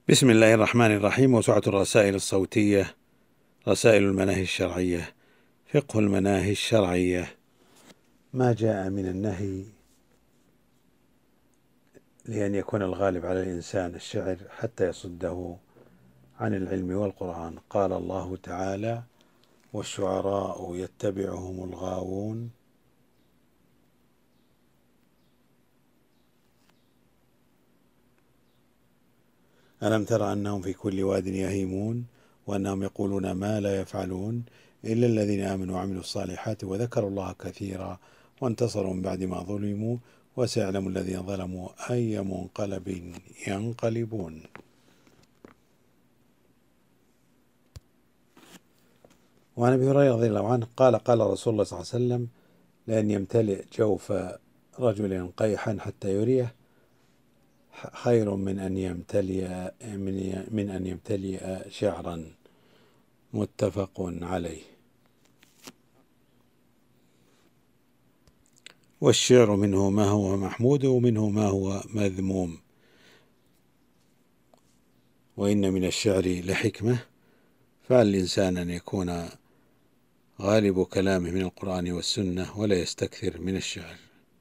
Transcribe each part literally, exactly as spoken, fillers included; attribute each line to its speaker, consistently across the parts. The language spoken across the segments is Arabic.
Speaker 1: بسم الله الرحمن الرحيم. موسوعة الرسائل الصوتية، رسائل المناهي الشرعية، فقه المناهي الشرعية. ما جاء من النهي لأن يكون الغالب على الإنسان الشعر حتى يصده عن العلم والقرآن. قال الله تعالى: والشعراء يتبعهم الغاوون. ألم تر أنهم في كل واد يهيمون وأنهم يقولون ما لا يفعلون إلا الذين آمنوا وعملوا الصالحات وذكروا الله كثيرا وانتصروا من بعد ما ظلموا وسيعلم الذين ظلموا أي منقلب ينقلبون. وعن أبي هريرة رضي الله عنه قال: قال رسول الله صلى الله عليه وسلم: لأن يمتلئ جوف رجل قيحا حتى يريه خير من أن يمتلئ من أن يمتلئ شعرا. متفق عليه. والشعر منه ما هو محمود ومنه ما هو مذموم، وإن من الشعر لحكمة، فعلى الإنسان أن يكون غالب كلامه من القرآن والسنة ولا يستكثر من الشعر.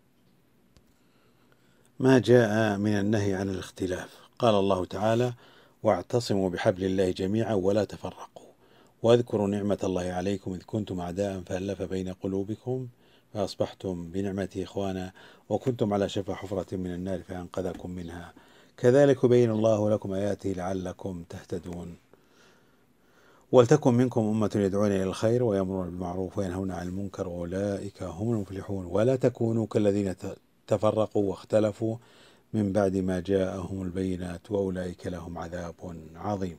Speaker 1: ما جاء من النهي عن الاختلاف. قال الله تعالى: واعتصموا بحبل الله جميعا ولا تفرقوا واذكروا نعمة الله عليكم إذ كنتم أعداء فألف بين قلوبكم فأصبحتم بنعمته إخوانا وكنتم على شفا حفرة من النار فأنقذكم منها كذلك يبين الله لكم آياته لعلكم تهتدون. ولتكن منكم أمة يدعون إلى الخير ويأمرون بالمعروف وينهون عن المنكر وأولئك هم المفلحون. ولا تكونوا كالذين تفرقوا واختلفوا من بعد ما جاءهم البينات وأولئك لهم عذاب عظيم.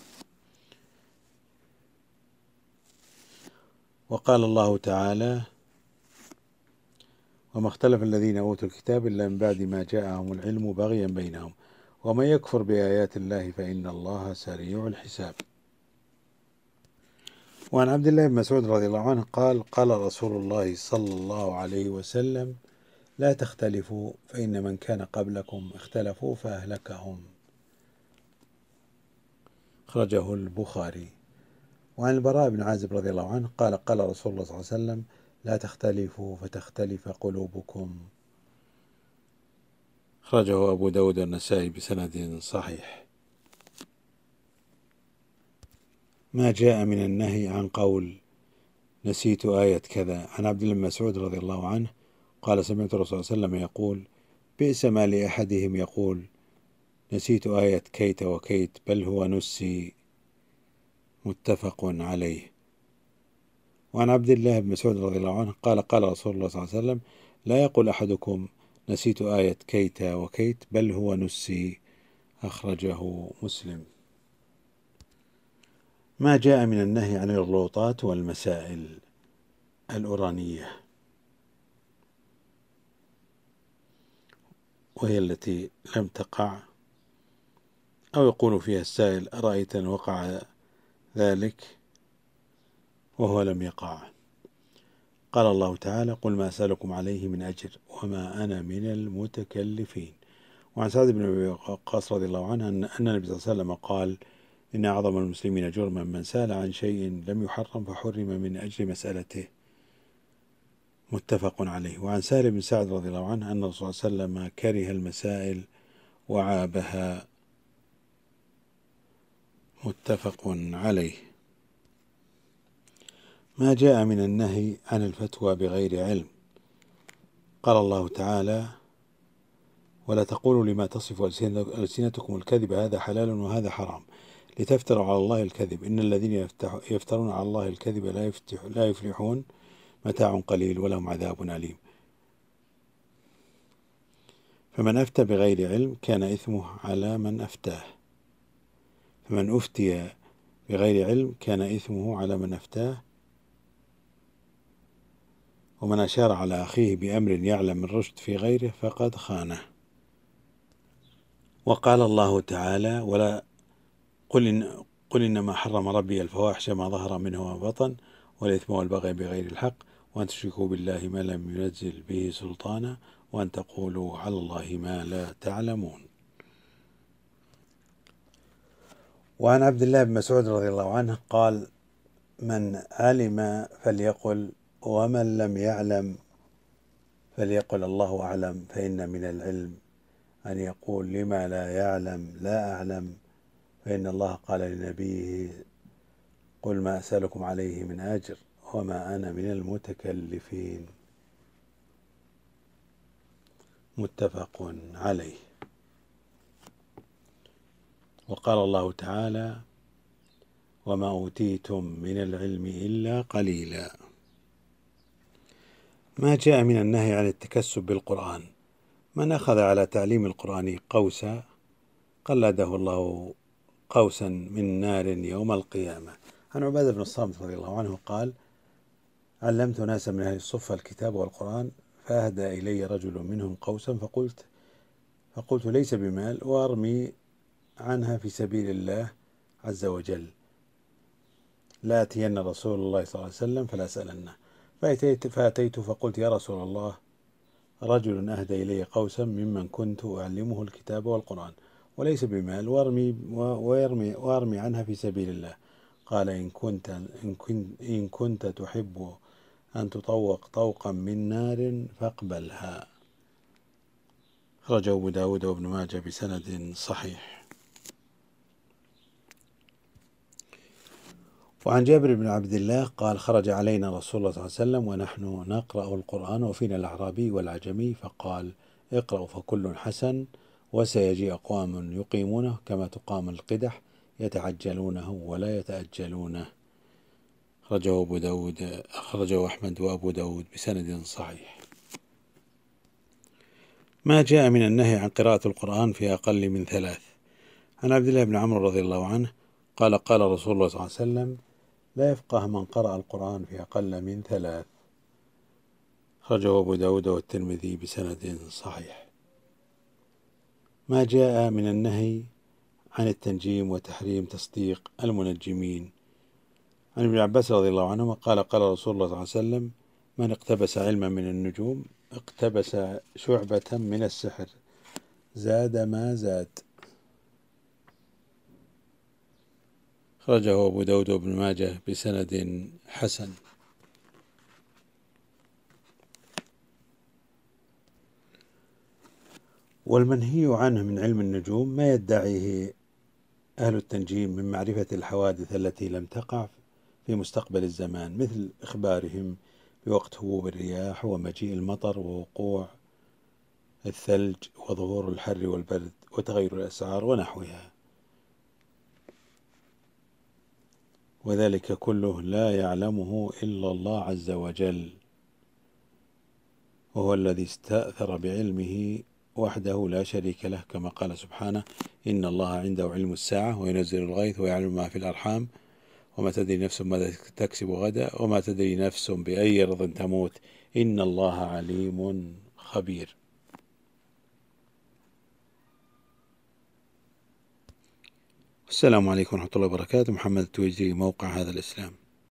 Speaker 1: وقال الله تعالى: وما اختلف الذين أوتوا الكتاب إلا من بعد ما جاءهم العلم بغيا بينهم ومن يكفر بآيات الله فإن الله سريع الحساب. وعن عبد الله بن مسعود رضي الله عنه قال: قال رسول الله صلى الله عليه وسلم: لا تختلفوا فإن من كان قبلكم اختلفوا فأهلكهم. أخرجه البخاري. وعن البراء بن عازب رضي الله عنه قال: قال رسول الله صلى الله عليه وسلم: لا تختلفوا فتختلف قلوبكم. أخرجه أبو داود والنسائي بسند صحيح. ما جاء من النهي عن قول نسيت آية كذا. عن عبد الله بن مسعود رضي الله عنه قال: سمعت الرسول صلى الله عليه وسلم يقول: بئس ما لأحدهم يقول نسيت آية كيت وكيت بل هو نسي. متفق عليه. وعن عبد الله بن مسعود رضي الله عنه قال: قال رسول الله صلى الله عليه وسلم: لا يقول أحدكم نسيت آية كيت وكيت بل هو نسي. أخرجه مسلم. ما جاء من النهي عن الغلوطات والمسائل الأورانية، وهي التي لم تقع، أو يقول فيها السائل: أرأيت أن وقع ذلك وهو لم يقع. قال الله تعالى: قل ما أسألكم عليه من أجر وما أنا من المتكلفين. وعن سعد بن أبي وقاص رضي الله عنه أن النبي صلى الله عليه وسلم قال: إن أعظم المسلمين جرما من سأل عن شيء لم يحرم فحرم من أجل مسألته. متفق عليه. وعن سهل بن سعد رضي الله عنه أن الرسول صلى الله عليه وسلم كره المسائل وعابها. متفق عليه. ما جاء من النهي عن الفتوى بغير علم. قال الله تعالى: ولا تقولوا لما تصف ألسنتكم الكذب هذا حلال وهذا حرام لتفتروا على الله الكذب إن الذين يفترون على الله الكذب لا, لا يفلحون متاع قليل ولهم عذاب أليم. فمن أفتى بغير علم كان إثمه على من أفتاه، فمن أفتي بغير علم كان إثمه على من أفتاه، ومن أشار على أخيه بأمر يعلم الرشد في غيره فقد خانه. وقال الله تعالى: ولا قل, إن قل إنما حرم ربي الفواحش ما ظهر منه وما بطن والإثم والبغي بغير الحق وأن تشركوا بالله ما لم ينزل به سلطانا وأن تقولوا على الله ما لا تعلمون. وعن عبد الله بن مسعود رضي الله عنه قال: من علم فليقل، ومن لم يعلم فليقل الله أعلم، فإن من العلم أن يقول لما لا يعلم لا أعلم، فإن الله قال لنبيه: قل ما أسألكم عليه من أجر وما أنا من المتكلفين. متفق عليه. وقال الله تعالى: وما أوتيتم من العلم إلا قليلا. ما جاء من النهي عن التكسب بالقرآن. من أخذ على تعليم القرآن قوسا قلده الله قوسا من نار يوم القيامة. عن عبادة بن الصامت رضي الله عنه قال: علمت ناسا من أهل الصفة الكتاب والقرآن، فأهدى إلي رجل منهم قوسا، فقلت فقلت ليس بمال، وأرمي عنها في سبيل الله عز وجل، لا أتين رسول الله صلى الله عليه وسلم فلا أسألنه. فأتيت, فأتيت فقلت: يا رسول الله، رجل أهدى إلي قوسا ممن كنت أعلمه الكتاب والقرآن، وليس بمال، وأرمي, وأرمي, وأرمي عنها في سبيل الله. قال: إن كنت, إن كنت, إن كنت تحب أن تطوق طوقا من نار فاقبلها. أخرجه أبو داود وابن ماجه بسند صحيح. وعن جابر بن عبد الله قال: خرج علينا رسول الله صلى الله عليه وسلم ونحن نقرأ القرآن وفينا الأعرابي والعجمي، فقال: اقرأوا فكل حسن، وسيجيء أقوام يقيمونه كما تقام القدح، يتعجلونه ولا يتأجلونه. أخرجه أبو داود أخرجه أحمد وأبو داود بسند صحيح. ما جاء من النهي عن قراءة القرآن في أقل من ثلاث. عن عبد الله بن عمرو رضي الله عنه قال: قال رسول الله صلى الله عليه وسلم: لا يفقه من قرأ القرآن في أقل من ثلاث. أخرجه أبو داود والترمذي بسند صحيح. ما جاء من النهي عن التنجيم وتحريم تصديق المنجمين. عن ابن عباس رضي الله عنهما قال: قال رسول الله صلى الله عليه وسلم: من اقتبس علما من النجوم اقتبس شعبة من السحر، زاد ما زاد. خرجه أبو داود وابن ماجه بسند حسن. والمنهي عنه من علم النجوم ما يدعيه أهل التنجيم من معرفة الحوادث التي لم تقع في مستقبل الزمان، مثل إخبارهم بوقت هبوب الرياح ومجيء المطر ووقوع الثلج وظهور الحر والبرد وتغير الأسعار ونحوها، وذلك كله لا يعلمه إلا الله عز وجل، وهو الذي استأثر بعلمه وحده لا شريك له، كما قال سبحانه: إن الله عنده علم الساعة وينزل الغيث ويعلم ما في الأرحام وما تدري نفس ماذا تكسب غدا وما تدري نفس بأي أرض تموت إن الله عليم خبير. السلام عليكم ورحمة الله وبركاته. محمد التويجري، موقع هذا الإسلام.